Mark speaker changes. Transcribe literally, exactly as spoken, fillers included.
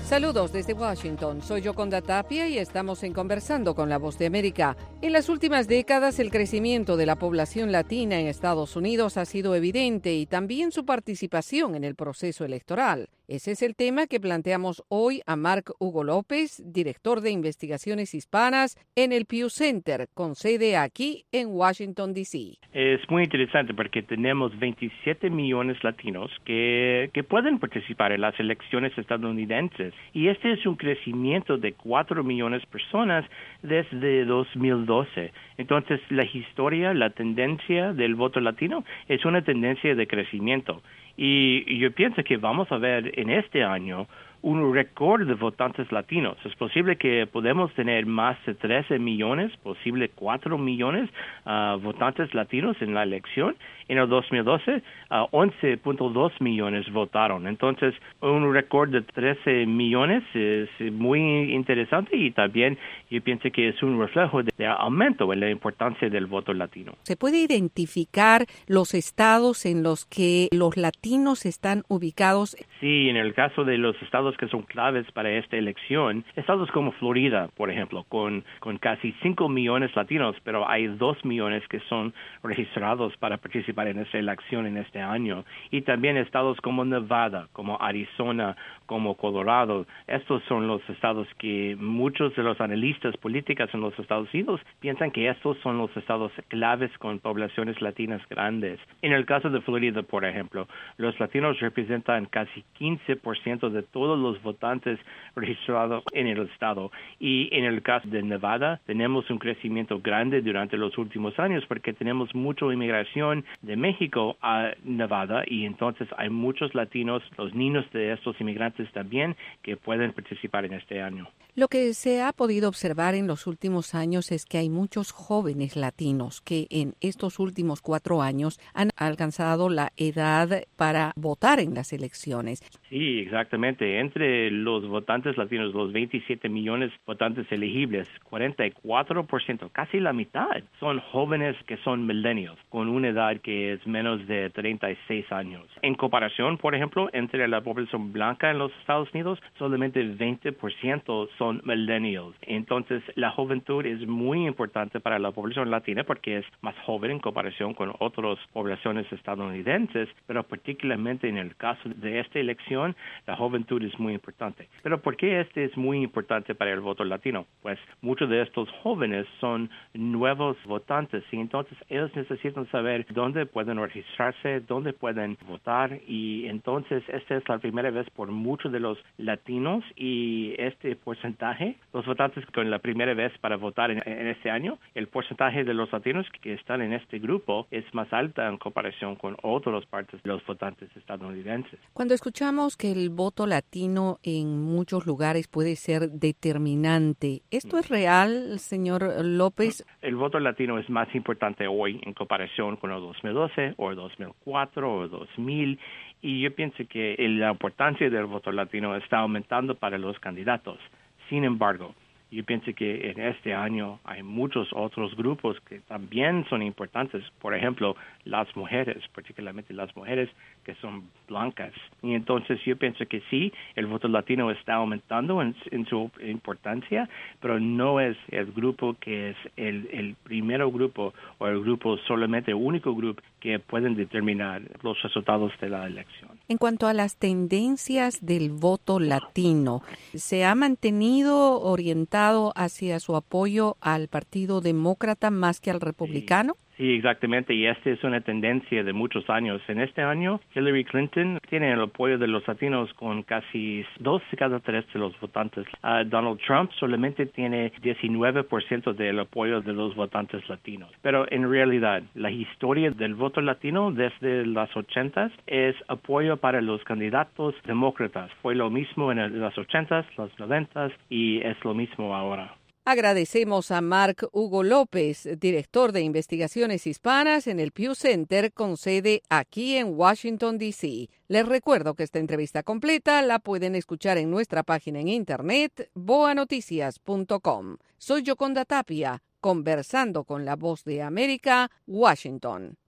Speaker 1: Saludos desde Washington, soy Yoconda Tapia y estamos en Conversando con la Voz de América. En las últimas décadas, el crecimiento de la población latina en Estados Unidos ha sido evidente y también su participación en el proceso electoral. Ese es el tema que planteamos hoy a Mark Hugo López, director de investigaciones hispanas en el Pew Center, con sede aquí en Washington, D C
Speaker 2: Es muy interesante porque tenemos veintisiete millones latinos que, que pueden participar en las elecciones estadounidenses. Y este es un crecimiento de cuatro millones de personas desde dos mil doce. Entonces, la historia, la tendencia del voto latino es una tendencia de crecimiento. Y yo pienso que vamos a ver en este año un récord de votantes latinos. Es posible que podemos tener más de trece millones, posible cuatro millones uh, votantes latinos en la elección. En el dos mil doce, uh, once punto dos millones votaron. Entonces, un récord de trece millones es muy interesante y también yo pienso que es un reflejo de aumento en la importancia del voto latino.
Speaker 1: ¿Se puede identificar los estados en los que los latinos están ubicados?
Speaker 2: Sí, en el caso de los estados que son claves para esta elección, estados como Florida, por ejemplo, con, con casi cinco millones latinos, pero hay dos millones que son registrados para participar en esta elección en este año. Y también estados como Nevada, como Arizona, como Colorado. Estos son los estados que muchos de los analistas políticos en los Estados Unidos piensan que estos son los estados claves con poblaciones latinas grandes. En el caso de Florida, por ejemplo, los latinos representan casi quince por ciento de todos los votantes registrados en el estado. Y en el caso de Nevada, tenemos un crecimiento grande durante los últimos años porque tenemos mucha inmigración de México a Nevada y entonces hay muchos latinos, los niños de estos inmigrantes también, que pueden participar en este año.
Speaker 1: Lo que se ha podido observar en los últimos años es que hay muchos jóvenes latinos que en estos últimos cuatro años han alcanzado la edad para votar en las elecciones.
Speaker 2: Sí, exactamente. Entre los votantes latinos, los veintisiete millones votantes elegibles, cuarenta y cuatro por ciento, casi la mitad, son jóvenes que son millennials, con una edad que es menos de treinta y seis años. En comparación, por ejemplo, entre la población blanca en los Estados Unidos, solamente veinte por ciento son millennials. Entonces, la juventud es muy importante para la población latina porque es más joven en comparación con otras poblaciones estadounidenses, pero particularmente en el caso de esta elección, la juventud es muy importante. Pero ¿por qué este es muy importante para el voto latino? Pues muchos de estos jóvenes son nuevos votantes y entonces ellos necesitan saber dónde pueden registrarse, dónde pueden votar y entonces esta es la primera vez por muchos de los latinos y este porcentaje, los votantes con la primera vez para votar en, en este año, el porcentaje de los latinos que están en este grupo es más alta en comparación con otras partes de los votantes estadounidenses.
Speaker 1: Cuando escuchamos que el voto latino en muchos lugares puede ser determinante, ¿esto es real, señor López?
Speaker 2: El voto latino es más importante hoy en comparación con el dos mil doce o el dos mil cuatro o el dos mil y yo pienso que la importancia del voto latino está aumentando para los candidatos. Sin embargo, yo pienso que en este año hay muchos otros grupos que también son importantes. Por ejemplo, las mujeres, particularmente las mujeres que son blancas. Y entonces yo pienso que sí, el voto latino está aumentando en, en su importancia, pero no es el grupo que es el, el primer grupo o el grupo solamente, el único grupo que pueden determinar los resultados de la elección.
Speaker 1: En cuanto a las tendencias del voto latino, ¿se ha mantenido orientado hacia su apoyo al Partido Demócrata más que al Republicano?
Speaker 2: Sí. Sí, exactamente, y esta es una tendencia de muchos años. En este año, Hillary Clinton tiene el apoyo de los latinos con casi dos de cada tres de los votantes. Uh, Donald Trump solamente tiene diecinueve por ciento del apoyo de los votantes latinos. Pero en realidad, la historia del voto latino desde las ochentas es apoyo para los candidatos demócratas. Fue lo mismo en las ochentas, las noventas y es lo mismo ahora.
Speaker 1: Agradecemos a Mark Hugo López, director de investigaciones hispanas en el Pew Center con sede aquí en Washington, D C Les recuerdo que esta entrevista completa la pueden escuchar en nuestra página en internet boa noticias punto com. Soy Yoconda Tapia, conversando con la Voz de América, Washington.